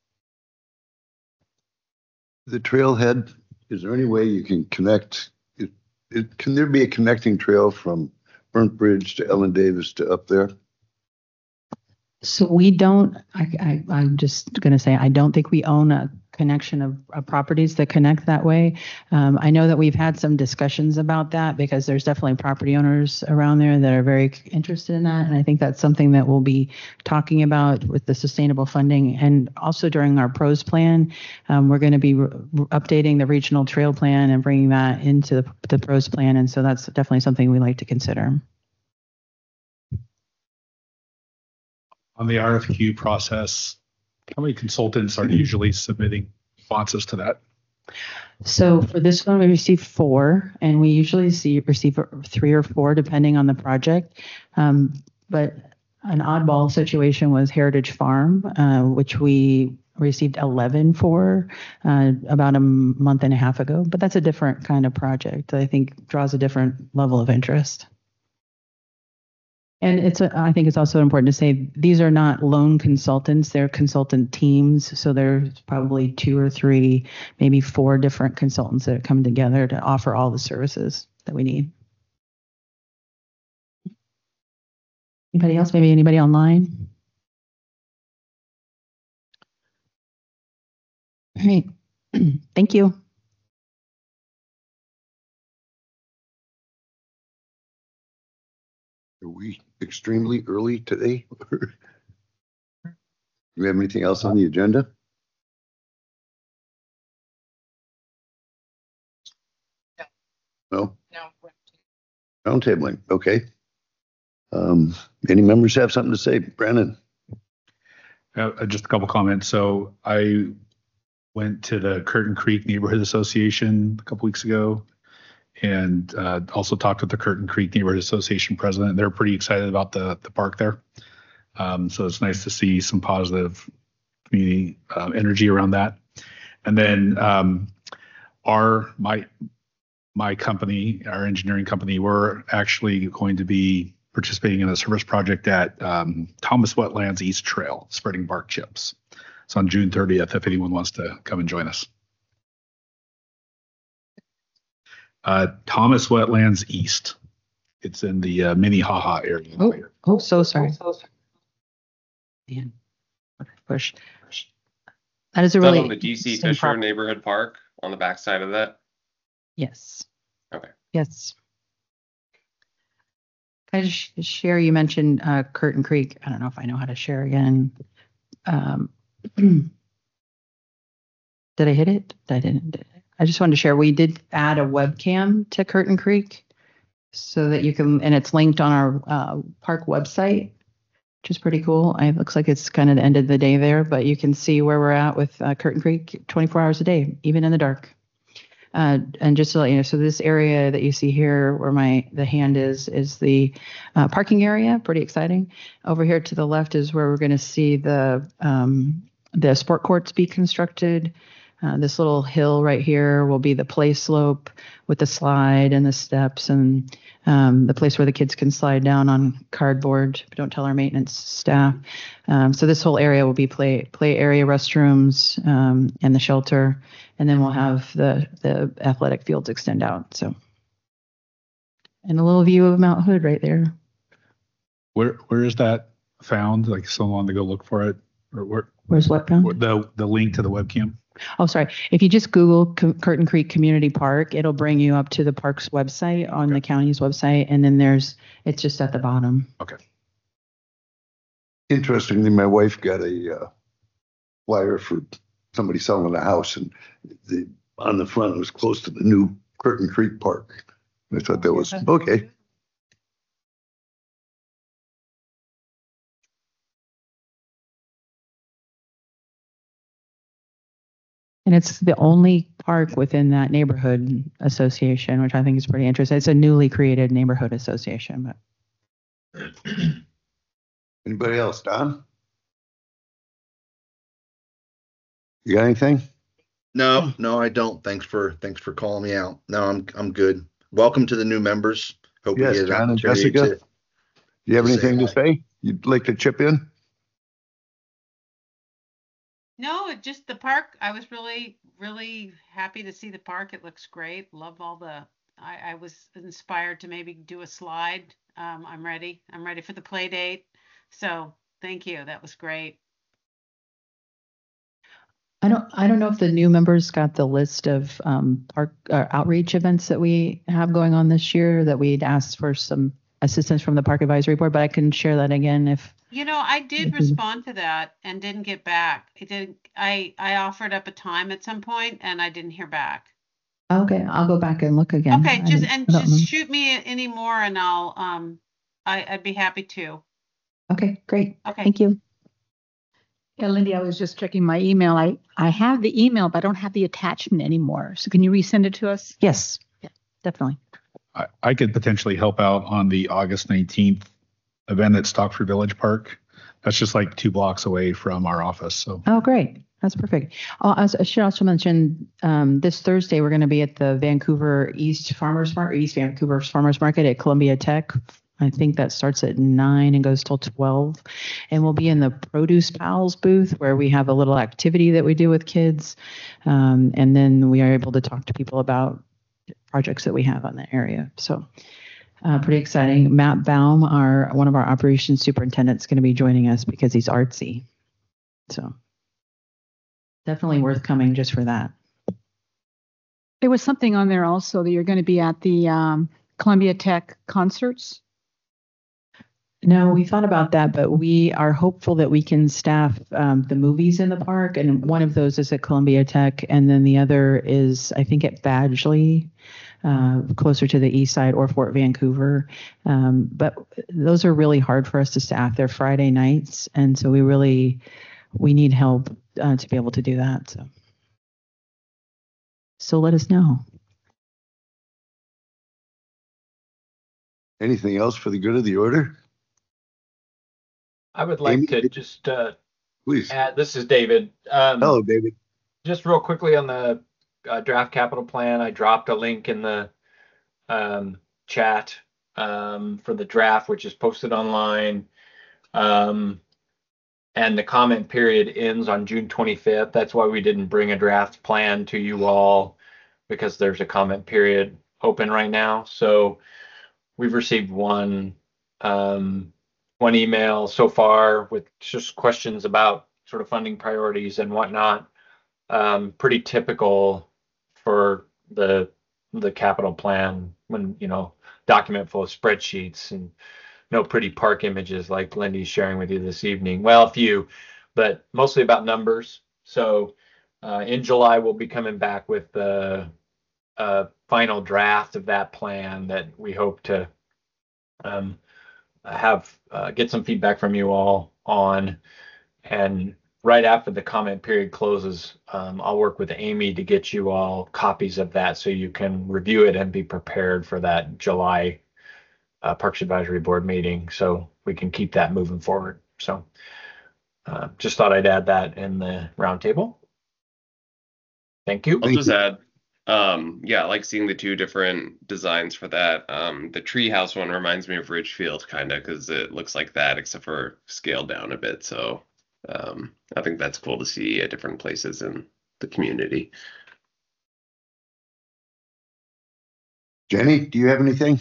The trailhead, is there any way you can connect? It, it, can there be a connecting trail from Burnt Bridge to Ellen Davis to up there? So we don't, I, I, I'm just going to say, I don't think we own a connection of, of properties that connect that way. Um, I know that we've had some discussions about that because there's definitely property owners around there that are very interested in that. And I think that's something that we'll be talking about with the sustainable funding. And also during our PROS plan, um, we're going to be re- updating the regional trail plan and bringing that into the, the PROS plan. And so that's definitely something we like to consider. On the R F Q process, how many consultants are usually submitting responses to that? So for this one, we received four, and we usually see receive three or four depending on the project. Um, but an oddball situation was Heritage Farm, uh, which we received eleven for uh, about a month and a half ago. But that's a different kind of project. I think draws a different level of interest. And it's, a, I think it's also important to say these are not lone consultants, they're consultant teams. So there's probably two or three, maybe four different consultants that come together to offer all the services that we need. Anybody else? Maybe anybody online? All right. Thank you. Are we extremely early today? Do we have anything else on the agenda? No. No. Roundtabling, okay. Um, any members have something to say? Brandon? Uh, just a couple comments. So I went to the Curtin Creek Neighborhood Association a couple weeks ago, and uh, also talked with the Curtin Creek Neighborhood Association president. They're pretty excited about the the park there. Um, so it's nice to see some positive community uh, energy around that. And then um, our my my company, our engineering company, we're actually going to be participating in a service project at um, Thomas Wetlands East Trail, spreading bark chips. It's on June thirtieth, if anyone wants to come and join us. Uh, Thomas Wetlands East. It's in the uh, Minnehaha area. Oh, oh, so sorry. Man, push. That is a Is that really on the D C interesting Fisher prop- neighborhood park on the backside of that? Yes. Okay. Yes. Can I just share? You mentioned uh, Curtin Creek. I don't know if I know how to share again. Um, did I hit it? I didn't. Did I? I just wanted to share. We did add a webcam to Curtin Creek, so that you can, and it's linked on our uh, park website, which is pretty cool. It looks like it's kind of the end of the day there, but you can see where we're at with uh, Curtin Creek twenty-four hours a day, even in the dark. Uh, and just to let you know, so this area that you see here where my the hand is, is the uh, parking area, pretty exciting. Over here to the left is where we're going to see the um, the sport courts be constructed. Uh, this little hill right here will be the play slope with the slide and the steps, and um, the place where the kids can slide down on cardboard. Don't tell our maintenance staff. Um, so this whole area will be play play area, restrooms, um, and the shelter, and then we'll have the the athletic fields extend out. So, and a little view of Mount Hood right there. Where where is that found? Like someone wanted to go look for it, or where? Where's what found? The the link to the webcam. Oh, sorry. If you just Google C- Curtin Creek Community Park, it'll bring you up to the park's website on Okay. the county's website, and then there's it's just at the bottom. Okay. Interestingly, my wife got a uh, flyer for somebody selling a house, and the on the front it was close to the new Curtin Creek Park. I thought that was okay. And it's the only park within that neighborhood association, which I think is pretty interesting. It's a newly created neighborhood association, but Anybody else, Don? You got anything? No, no, I don't. Thanks for thanks for calling me out. No, I'm I'm good. Welcome to the new members. Hope Yes, you get an John and opportunity Jessica. to. Do you have to say anything to hi. say? You'd like to chip in? No, it just the park. I was really, really happy to see the park. It looks great. Love all the. I, I was inspired to maybe do a slide. Um, I'm ready. I'm ready for the play date. So thank you. That was great. I don't I don't know if the new members got the list of um, park uh, outreach events that we have going on this year that we'd asked for some assistance from the Park Advisory Board, but I can share that again if. You know, I did Mhm. respond to that and didn't get back. It did. I I offered up a time at some point and I didn't hear back. Okay, I'll go back and look again. Okay, I just didn't- and I don't just remember. shoot me any more and I'll um I I'd be happy to. Okay, great. Okay. Thank you. Yeah, Lindy, I was just checking my email. I, I have the email, but I don't have the attachment anymore. So can you resend it to us? Yes, definitely. I, I could potentially help out on the August nineteenth event at Stockford Village Park. That's just like two blocks away from our office. So Oh, great. That's perfect. Oh, I was- I should also mention um, this Thursday, we're going to be at the Vancouver East Farmers Market, East Vancouver Farmers Market at Columbia Tech. I think that starts at nine and goes till twelve. And we'll be in the Produce Pals booth where we have a little activity that we do with kids. Um, and then we are able to talk to people about projects that we have on the area. So uh, pretty exciting. Matt Baum, our one of our operations superintendents, going to be joining us because he's artsy. So definitely worth coming just for that. There was something on there also that you're going to be at the um, Columbia Tech concerts. No, we thought about that, but we are hopeful that we can staff um, the movies in the park. And one of those is at Columbia Tech. And then the other is, I think, at Badgley. uh, closer to the east side or Fort Vancouver. Um, but those are really hard for us to staff. They're Friday nights, and so we really we need help uh, to be able to do that. So, so let us know. Anything else for the good of the order? I would like Amy, to did- just uh, Please. add, this is David. Um, Hello, David. Just real quickly on the uh, draft capital plan, I dropped a link in the um, chat um, for the draft, which is posted online. Um, and the comment period ends on June twenty-fifth. That's why we didn't bring a draft plan to you all, because there's a comment period open right now. So we've received one um, one email so far with just questions about sort of funding priorities and whatnot. Um, pretty typical for the the capital plan, when, you know, document full of spreadsheets and no pretty park images like Lindy's sharing with you this evening. Well, a few, but mostly about numbers. So uh, in July, we'll be coming back with the uh, final draft of that plan that we hope to um, have uh, get some feedback from you all on. And right after the comment period closes, um, I'll work with Amy to get you all copies of that so you can review it and be prepared for that July uh, Parks Advisory Board meeting, so we can keep that moving forward. So uh, just thought I'd add that in the roundtable. Thank you. I'll just add, um, yeah, I like seeing the two different designs for that. Um, the treehouse one reminds me of Ridgefield, kind of, because it looks like that, except for scaled down a bit. So um, I think that's cool to see at different places in the community. Jenny, do you have anything?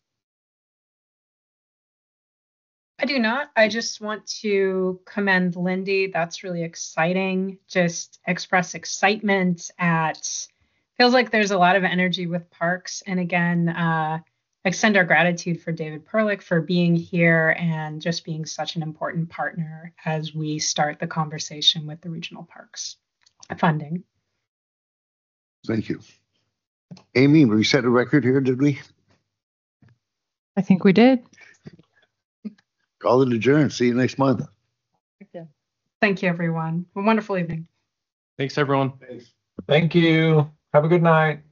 I do not. I just want to commend Lindy. That's really exciting. Just express excitement at, feels like there's a lot of energy with parks. And again, uh, extend our gratitude for David Perlich for being here and just being such an important partner as we start the conversation with the regional parks funding. Thank you. Amy, we set a record here, did we? I think we did. Call it adjourned. See you next month. Thank you, everyone. A wonderful evening. Thanks, everyone. Thanks. Thank you. Have a good night.